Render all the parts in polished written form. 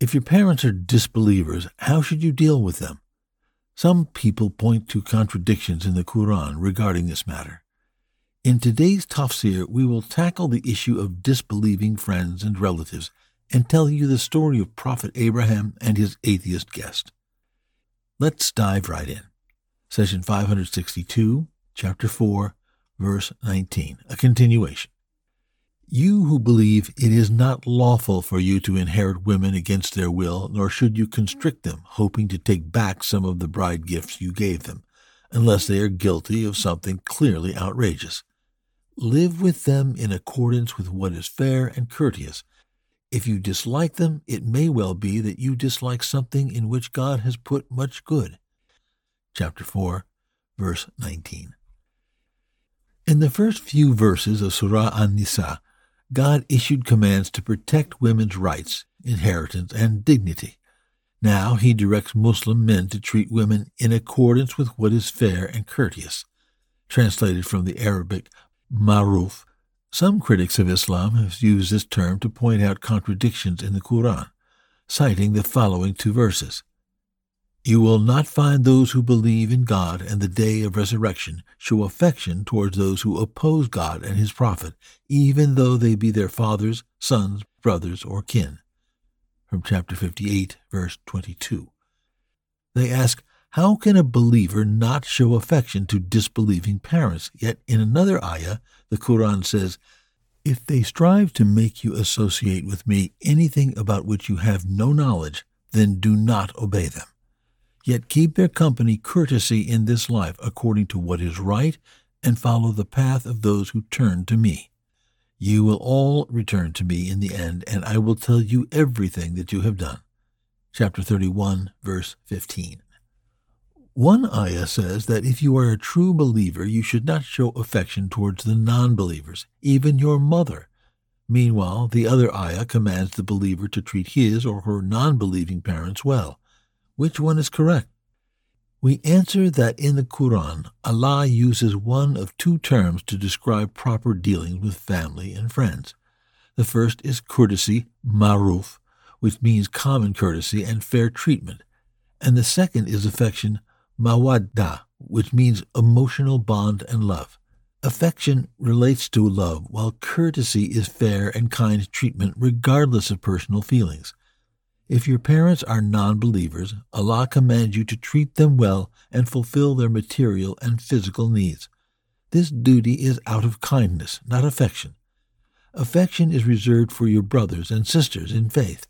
If your parents are disbelievers, how should you deal with them? Some people point to contradictions in the Quran regarding this matter. In today's tafsir, we will tackle the issue of disbelieving friends and relatives and tell you the story of Prophet Abraham and his atheist guest. Let's dive right in. Session 562, Chapter 4, Verse 19, a continuation. You who believe it is not lawful for you to inherit women against their will, nor should you constrict them, hoping to take back some of the bride gifts you gave them, unless they are guilty of something clearly outrageous. Live with them in accordance with what is fair and courteous. If you dislike them, it may well be that you dislike something in which God has put much good. Chapter 4, Verse 19. In the first few verses of Surah An-Nisa, God issued commands to protect women's rights, inheritance, and dignity. Now he directs Muslim men to treat women in accordance with what is fair and courteous. Translated from the Arabic ma'ruf, some critics of Islam have used this term to point out contradictions in the Quran, citing the following two verses. You will not find those who believe in God and the day of resurrection show affection towards those who oppose God and his prophet, even though they be their fathers, sons, brothers, or kin. From chapter 58, verse 22. They ask, how can a believer not show affection to disbelieving parents? Yet in another ayah, the Quran says, if they strive to make you associate with me anything about which you have no knowledge, then do not obey them. Yet keep their company courtesy in this life according to what is right, and follow the path of those who turn to me. You will all return to me in the end, and I will tell you everything that you have done. Chapter 31, verse 15. One ayah says that if you are a true believer, you should not show affection towards the non-believers, even your mother. Meanwhile, the other ayah commands the believer to treat his or her non-believing parents well. Which one is correct? We answer that in the Quran, Allah uses one of two terms to describe proper dealings with family and friends. The first is courtesy, ma'ruf, which means common courtesy and fair treatment, and the second is affection, mawaddah, which means emotional bond and love. Affection relates to love, while courtesy is fair and kind treatment regardless of personal feelings. If your parents are non-believers, Allah commands you to treat them well and fulfill their material and physical needs. This duty is out of kindness, not affection. Affection is reserved for your brothers and sisters in faith.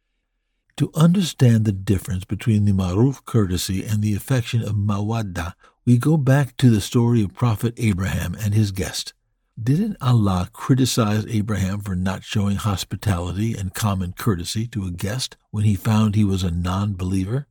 To understand the difference between the ma'ruf courtesy and the affection of mawaddah, we go back to the story of Prophet Abraham and his guest. Didn't Allah criticize Abraham for not showing hospitality and common courtesy to a guest when he found he was a non-believer?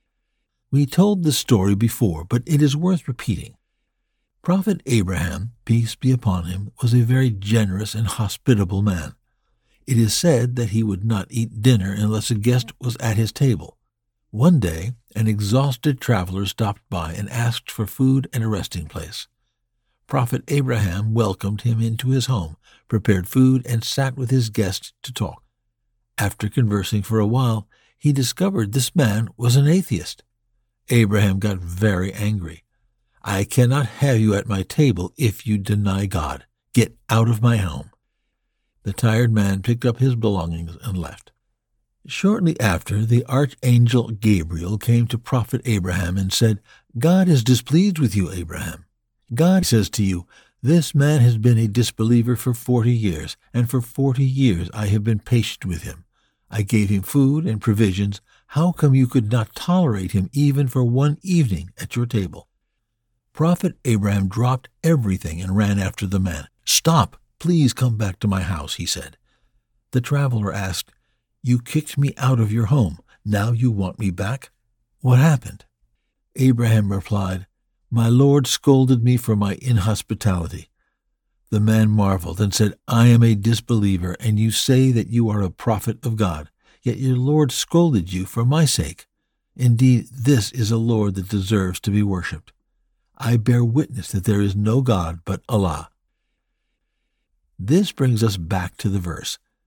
We told this story before, but it is worth repeating. Prophet Abraham, peace be upon him, was a very generous and hospitable man. It is said that he would not eat dinner unless a guest was at his table. One day, an exhausted traveler stopped by and asked for food and a resting place. Prophet Abraham welcomed him into his home, prepared food, and sat with his guest to talk. After conversing for a while, he discovered this man was an atheist. Abraham got very angry. I cannot have you at my table if you deny God. Get out of my home. The tired man picked up his belongings and left. Shortly after, the archangel Gabriel came to Prophet Abraham and said, God is displeased with you, Abraham. God says to you, this man has been a disbeliever for 40 years, and for 40 years I have been patient with him. I gave him food and provisions. How come you could not tolerate him even for one evening at your table? Prophet Abraham dropped everything and ran after the man. Stop! Please come back to my house, he said. The traveler asked, You kicked me out of your home. Now you want me back? What happened? Abraham replied, My Lord scolded me for my inhospitality. The man marveled and said, I am a disbeliever, and you say that you are a prophet of God, yet your Lord scolded you for my sake. Indeed, this is a Lord that deserves to be worshipped. I bear witness that there is no God but Allah. This brings us back to the verse.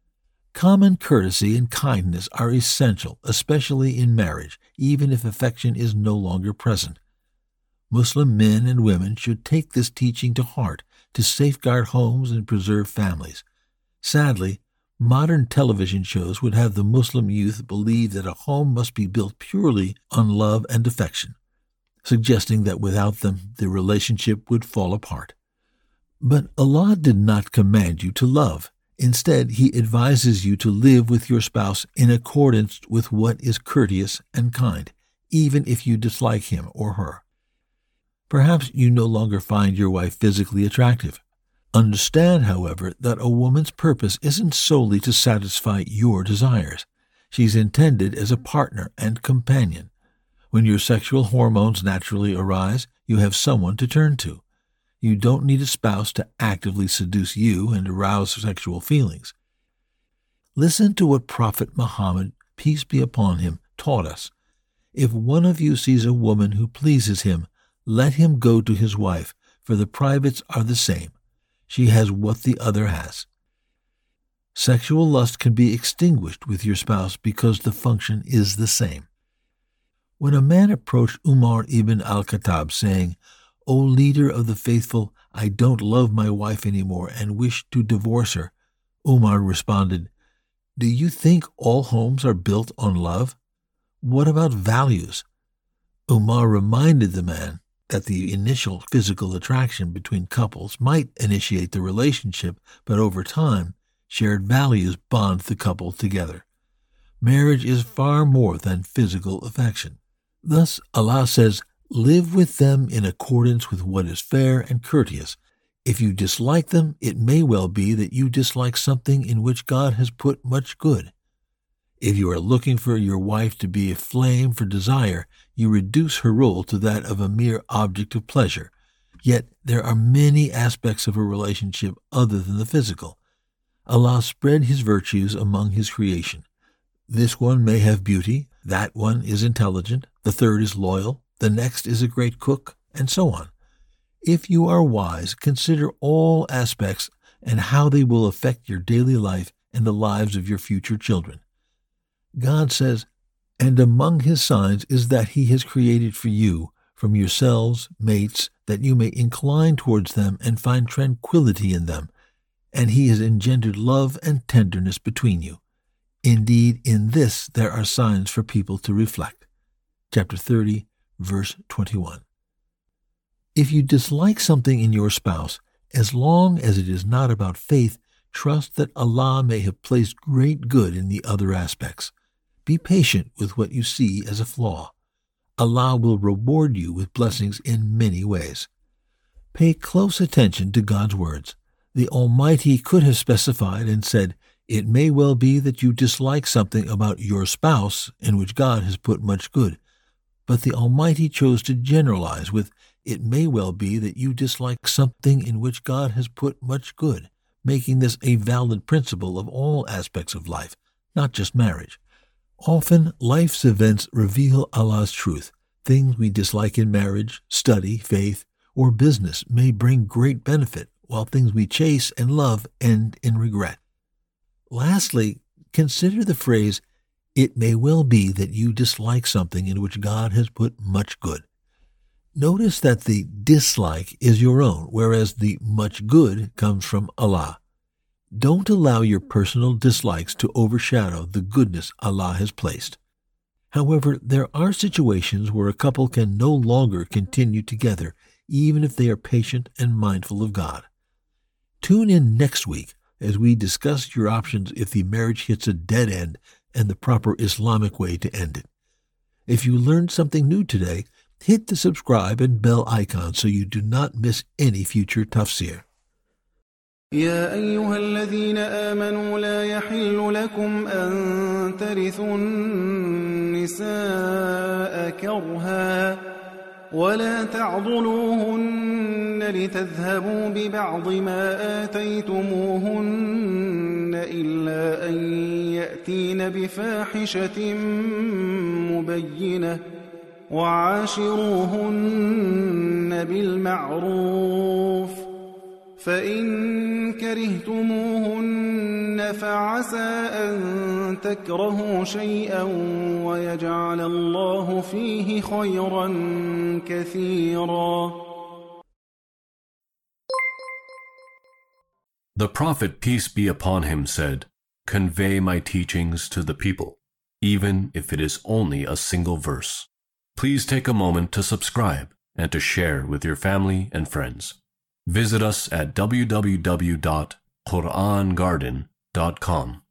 Common courtesy and kindness are essential, especially in marriage, even if affection is no longer present. Muslim men and women should take this teaching to heart to safeguard homes and preserve families. Sadly, modern television shows would have the Muslim youth believe that a home must be built purely on love and affection, suggesting that without them the relationship would fall apart. But Allah did not command you to love. Instead, He advises you to live with your spouse in accordance with what is courteous and kind, even if you dislike him or her. Perhaps you no longer find your wife physically attractive. Understand, however, that a woman's purpose isn't solely to satisfy your desires. She's intended as a partner and companion. When your sexual hormones naturally arise, you have someone to turn to. You don't need a spouse to actively seduce you and arouse sexual feelings. Listen to what Prophet Muhammad, peace be upon him, taught us. If one of you sees a woman who pleases him, let him go to his wife, for the privates are the same. She has what the other has. Sexual lust can be extinguished with your spouse because the function is the same. When a man approached Umar ibn al-Khattab saying, "O leader of the faithful, I don't love my wife anymore and wish to divorce her," Umar responded, "Do you think all homes are built on love? What about values?" Umar reminded the man that the initial physical attraction between couples might initiate the relationship, but over time, shared values bond the couple together. Marriage is far more than physical affection. Thus, Allah says, live with them in accordance with what is fair and courteous. If you dislike them, it may well be that you dislike something in which God has put much good. If you are looking for your wife to be a flame for desire, you reduce her role to that of a mere object of pleasure. Yet there are many aspects of a relationship other than the physical. Allah spread His virtues among His creation. This one may have beauty, that one is intelligent, the third is loyal, the next is a great cook, and so on. If you are wise, consider all aspects and how they will affect your daily life and the lives of your future children. God says, "And among His signs is that He has created for you, from yourselves, mates, that you may incline towards them and find tranquility in them, and He has engendered love and tenderness between you. Indeed, in this there are signs for people to reflect." Chapter 30, verse 21. If you dislike something in your spouse, as long as it is not about faith, trust that Allah may have placed great good in the other aspects. Be patient with what you see as a flaw. Allah will reward you with blessings in many ways. Pay close attention to God's words. The Almighty could have specified and said, "It may well be that you dislike something about your spouse in which God has put much good." But the Almighty chose to generalize with, "It may well be that you dislike something in which God has put much good," making this a valid principle of all aspects of life, not just marriage. Often, life's events reveal Allah's truth. Things we dislike in marriage, study, faith, or business may bring great benefit, while things we chase and love end in regret. Lastly, consider the phrase, "It may well be that you dislike something in which God has put much good." Notice that the dislike is your own, whereas the much good comes from Allah. Don't allow your personal dislikes to overshadow the goodness Allah has placed. However, there are situations where a couple can no longer continue together, even if they are patient and mindful of God. Tune in next week as we discuss your options if the marriage hits a dead end and the proper Islamic way to end it. If you learned something new today, hit the subscribe and bell icon so you do not miss any future tafsir. يا أيها الذين آمنوا لا يحل لكم أن ترثوا النساء كرها ولا تعضلوهن لتذهبوا ببعض ما آتيتموهن إلا أن يأتين بفاحشة مبينة وعاشروهن بالمعروف فإن كرهتموهن فعسى أن تكرهوا شيئا ويجعل الله فيه خيرا كثيرا. The Prophet, peace be upon him, said, "Convey my teachings to the people, even if it is only a single verse." Please take a moment to subscribe and to share with your family and friends. Visit us at www.qurangarden.com.